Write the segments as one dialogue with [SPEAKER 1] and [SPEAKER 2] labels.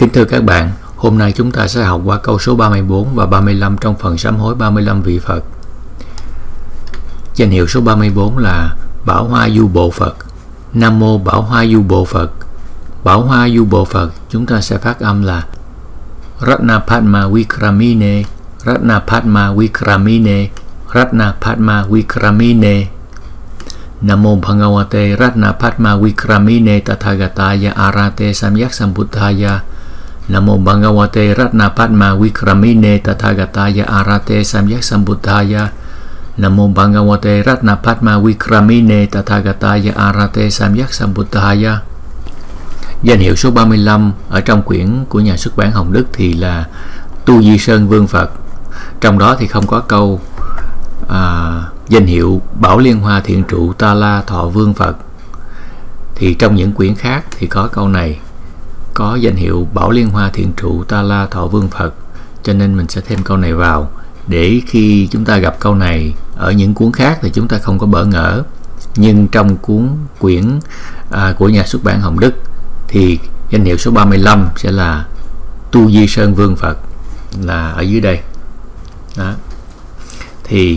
[SPEAKER 1] Kính thưa các bạn, hôm nay chúng ta sẽ học qua câu số 34 và 35 trong phần sám hối 35 vị Phật. Danh hiệu số 34 là Bảo Hoa Du Bộ Phật. Nam Mô Bảo Hoa Du Bộ Phật. Bảo Hoa Du Bộ Phật chúng ta sẽ phát âm là Ratna Padma Vikramine, Ratna Padma Vikramine, Ratna Padma Vikramine. Nam Mô Bhagavate Ratna Padma Vikramine Tathagataya Arate Samyak Sambuddhaya. Nam Mô Bhagavate Ratna Padma Vikramine Tathagataya Arate Samyak Sambuddhaya. Nam Mô Bhagavate Ratna Padma Vikramine Tathagataya Arate Samyak Sambuddhaya. Danh hiệu số 35 ở trong quyển của nhà xuất bản Hồng Đức thì là Tu Di Sơn Vương Phật. Trong đó thì không có câu danh hiệu Bảo Liên Hoa Thiện Trụ Ta La Thọ Vương Phật. Thì trong những quyển khác thì có câu này, có danh hiệu Bảo Liên Hoa Thiện Trụ Ta La Thọ Vương Phật, cho nên mình sẽ thêm câu này vào để khi chúng ta gặp câu này ở những cuốn khác thì chúng ta không có bỡ ngỡ. Nhưng trong quyển của nhà xuất bản Hồng Đức thì danh hiệu số 35 sẽ là Tu Di Sơn Vương Phật, là ở dưới đây. Đó. Thì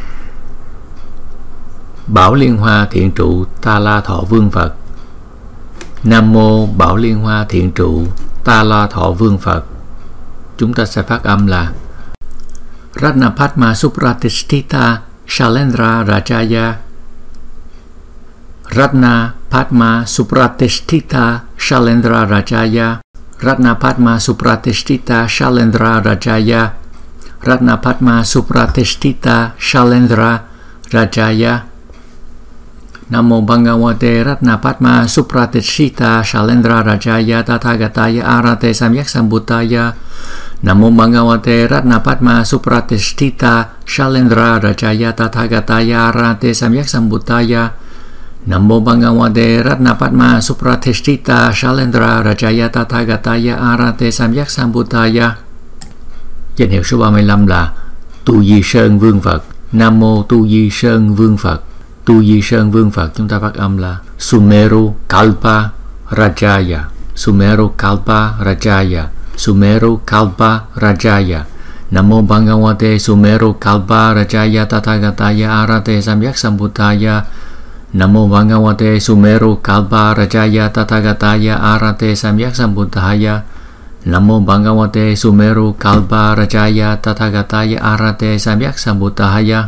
[SPEAKER 1] Bảo Liên Hoa Thiện Trụ Ta La Thọ Vương Phật. Nam Mô Bảo Liên Hoa Thiện Trụ Ta La Thọ Vương Phật. Chúng ta sẽ phát âm là Ratna Padma Supratisthita Shailendra Rajaya. Ratna Padma Supratisthita Shailendra Rajaya. Ratna Padma Supratisthita Shailendra Rajaya. Ratna Padma Supratisthita Shailendra Rajaya. Nam Mô Bhagavate Ratna Padma Supratisthita Shailendra Rajaya Tathagataya Arate Samyak Sambuddhaya. Nam Mô Bhagavate Ratna Padma Supratisthita Shailendra Rajaya Tathagataya Arate Samyak Sambuddhaya. Nam Mô Bhagavate Ratna Padma Supratisthita Shailendra Rajaya Tathagataya Arate Samyak Sambuddhaya. Danh hiệu số 35 là Tu Di Sơn Vương Phật. Nam Mô Tu Di Sơn Vương Phật. Tu Di Sơn Vương Phật chúng ta phát âm là Sumeru Kalpa Rajaya. Sumeru Kalpa Rajaya. Sumeru Kalpa Rajaya. Nam Mô Bhagavate Sumeru Kalpa Rajaya Tathagataya Arate Samyak Sambuddhaya. Nam Mô Bhagavate Sumeru Kalpa Rajaya Tathagataya Arate Samyak Sambuddhaya. Nam Mô Bhagavate Sumeru Kalpa Rajaya Tathagataya Arate Samyak Sambuddhaya.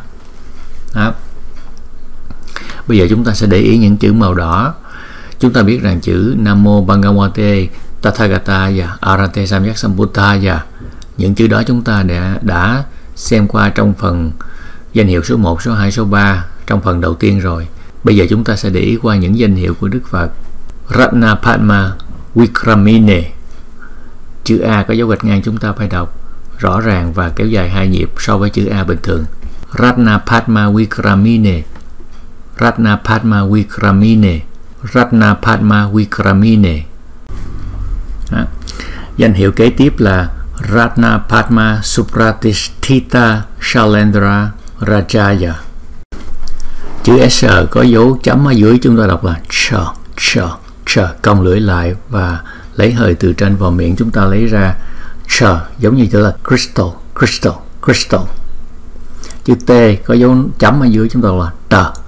[SPEAKER 1] Bây giờ chúng ta sẽ để ý những chữ màu đỏ. Chúng ta biết rằng chữ Nam Mô Bhagavate Tathagataya Arate Samyak Sambuddhaya, những chữ đó chúng ta đã xem qua trong phần danh hiệu số 1, số 2, số 3 trong phần đầu tiên rồi. Bây giờ chúng ta sẽ để ý qua những danh hiệu của Đức Phật. Ratna Padma Vikramine. Chữ A có dấu gạch ngang chúng ta phải đọc rõ ràng và kéo dài 2 nhịp so với chữ A bình thường. Ratna Padma Vikramine. Ratna Padma Vikramine. Ratna Padma Vikramine. Danh hiệu kế tiếp là Ratna Padma Supratisthita Shailendra Rajaya. Chữ S có dấu chấm ở dưới chúng ta đọc là ch, cong lưỡi lại và lấy hơi từ trên vào miệng chúng ta lấy ra ch, giống như chữ là crystal. Chữ T có dấu chấm ở dưới chúng ta là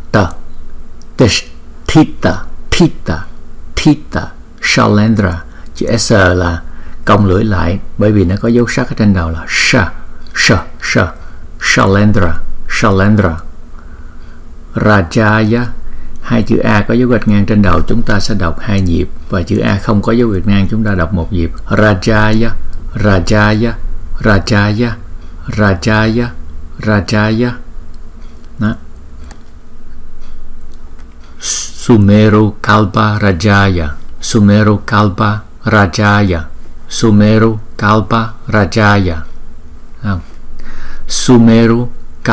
[SPEAKER 1] thita Shailendra. Chữ S là cong lưỡi lại bởi vì nó có dấu sắc ở trên đầu là Shailendra. Rajaya, hai chữ A có dấu gạch ngang trên đầu chúng ta sẽ đọc 2 nhịp và chữ A không có dấu gạch ngang chúng ta đọc 1 nhịp. Rajaya. Đó. Sumeru Kalpa Rajaya. Sumeru Kalpa Rajaya. Sumeru Kalpa Rajaya. Sumeru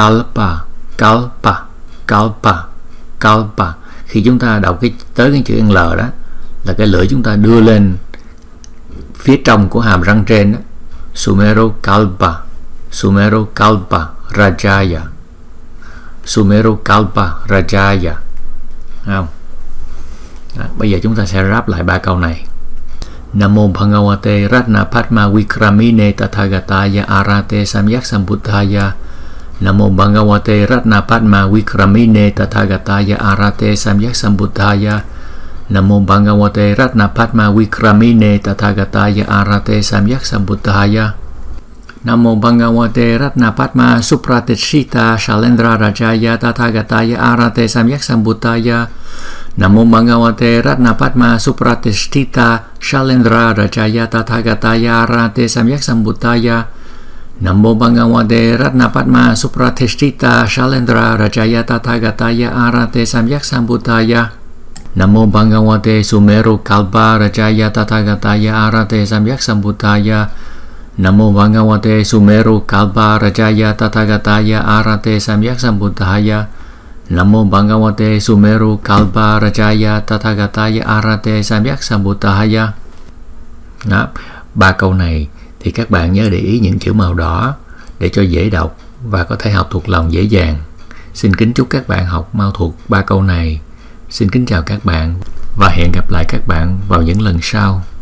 [SPEAKER 1] Kalpa. Khi chúng ta đọc tới cái chữ L đó là cái lưỡi chúng ta đưa lên phía trong của hàm răng trên đó. Sumeru Kalpa Rajaya. Sumeru Kalpa Rajaya. Không? Đó, bây giờ chúng ta sẽ ráp lại 3 câu này. Namo Bhagavate Ratna Padma Vikramine Tathagataya Arate Samyak Sambuddhaya. Namo Bhagavate Ratna Padma Vikramine Tathagataya Arate Samyak Sambuddhaya. Namo Bhagavate Ratna Padma Vikramine Tathagataya Arate Samyak Sambuddhaya. Namo Bhagavate Ratna Padma Supratishita Shalendra Rajaya Tathagataya Arate Samyak Sambuddhaya. Namo Bhagavate Ratna Padma Supratishita Shalendra Rajaya Tathagataya Arate Samyak Sambuddhaya. Namo Bhagavate Ratna Padma Supratishita Shalendra Rajaya Tathagataya Arate Samyak Sambuddhaya. Namo Bhagavate Sumeru Kalpa Rajaya Tathagataya Arate Samyak Sambuddhaya. Namo Bhagavate Sumeru Kalpa Rajaya Tathagataya Arate Samyak Sambuddhaya. Namo Bhagavate Sumeru Kalpa Rajaya Tathagataya Arate Samyak Sambuddhaya. Đó, 3 câu này thì các bạn nhớ để ý những chữ màu đỏ để cho dễ đọc và có thể học thuộc lòng dễ dàng. Xin kính chúc các bạn học mau thuộc 3 câu này. Xin kính chào các bạn và hẹn gặp lại các bạn vào những lần sau.